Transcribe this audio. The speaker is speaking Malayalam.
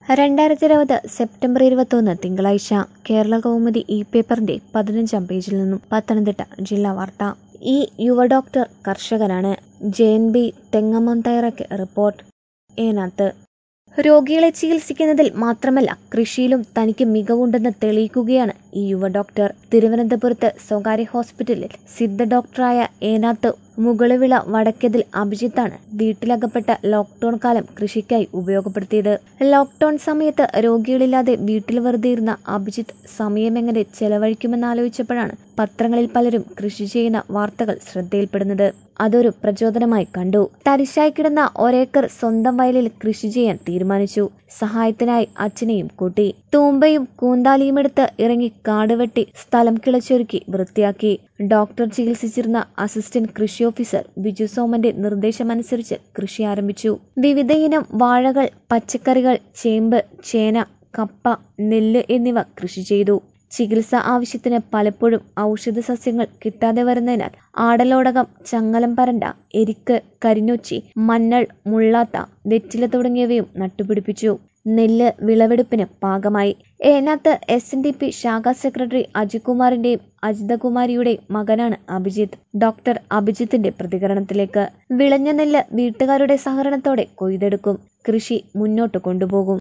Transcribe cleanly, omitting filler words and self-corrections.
2020 സെപ്റ്റംബർ 21 തിങ്കളാഴ്ച കേരള കൗമുദി പേപ്പറിന്റെ 15-ാം പേജിൽ നിന്നും പത്തനംതിട്ട ജില്ലാ വാർത്ത. ഈ യുവ ഡോക്ടർ കർഷകനാണ്. JNB തെങ്ങമം തയ്യാറാക്കിയ റിപ്പോർട്ട്. ഏനാത്ത് രോഗികളെ ചികിത്സിക്കുന്നതിൽ മാത്രമല്ല കൃഷിയിലും തനിക്ക് മികവുണ്ടെന്ന് തെളിയിക്കുകയാണ് ഈ യുവ ഡോക്ടർ. തിരുവനന്തപുരത്ത് സ്വകാര്യ ഹോസ്പിറ്റലിൽ സിദ്ധ ഡോക്ടറായ ഏനാത്ത് മുകളിവിള വടക്കെതിൽ അഭിജിത്താണ് വീട്ടിലകപ്പെട്ട ലോക്ക്ഡൌൺ കാലം കൃഷിക്കായി ഉപയോഗപ്പെടുത്തിയത്. ലോക്ക്ഡൌൺ സമയത്ത് രോഗികളില്ലാതെ വീട്ടിൽ വെറുതെ ഇരുന്ന അഭിജിത്ത് സമയമെങ്ങനെ ചെലവഴിക്കുമെന്നാലോചിച്ചപ്പോഴാണ് പത്രങ്ങളിൽ പലരും കൃഷി ചെയ്യുന്ന വാർത്തകൾ ശ്രദ്ധയിൽപ്പെടുന്നത്. അതൊരു പ്രചോദനമായി കണ്ടു. തരിശായി കിടന്ന ഒരേക്കർ സ്വന്തം വയലിൽ കൃഷി ചെയ്യാൻ തീരുമാനിച്ചു. സഹായത്തിനായി അച്ഛനെയും കൂട്ടി. തൂമ്പയും കൂന്താലിയുമെടുത്ത് ഇറങ്ങി കാട് വെട്ടി സ്ഥലം കിളച്ചൊരുക്കി വൃത്തിയാക്കി. ഡോക്ടർ ചികിത്സിച്ചിരുന്ന അസിസ്റ്റന്റ് കൃഷി ഓഫീസർ ബിജു സോമന്റെ നിർദ്ദേശമനുസരിച്ച് കൃഷി ആരംഭിച്ചു. വിവിധയിനം വാഴകൾ, പച്ചക്കറികൾ, ചേമ്പ്, ചേന, കപ്പ, നെല്ല് എന്നിവ കൃഷി ചെയ്തു. ചികിത്സ ആവശ്യത്തിന് പലപ്പോഴും ഔഷധ സസ്യങ്ങൾ കിട്ടാതെ വരുന്നതിനാൽ ആടലോടകം, ചങ്ങലം പരണ്ട, എരിക്ക്, കരിനൊച്ചി, മഞ്ഞൾ, മുള്ളാത്ത, വെറ്റില തുടങ്ങിയവയും നട്ടുപിടിപ്പിച്ചു. നെല്ല് വിളവെടുപ്പിന് പാകമായി. ഏനാത്ത് SNDP ശാഖാ സെക്രട്ടറി അജികുമാറിന്റെയും അജിതകുമാരിയുടെയും മകനാണ് അഭിജിത്ത്. ഡോക്ടർ അഭിജിത്തിന്റെ പ്രതികരണത്തിലേക്ക്. വിളഞ്ഞ നെല്ല് വീട്ടുകാരുടെ സഹകരണത്തോടെ കൊയ്തെടുക്കും. കൃഷി മുന്നോട്ട് കൊണ്ടുപോകും.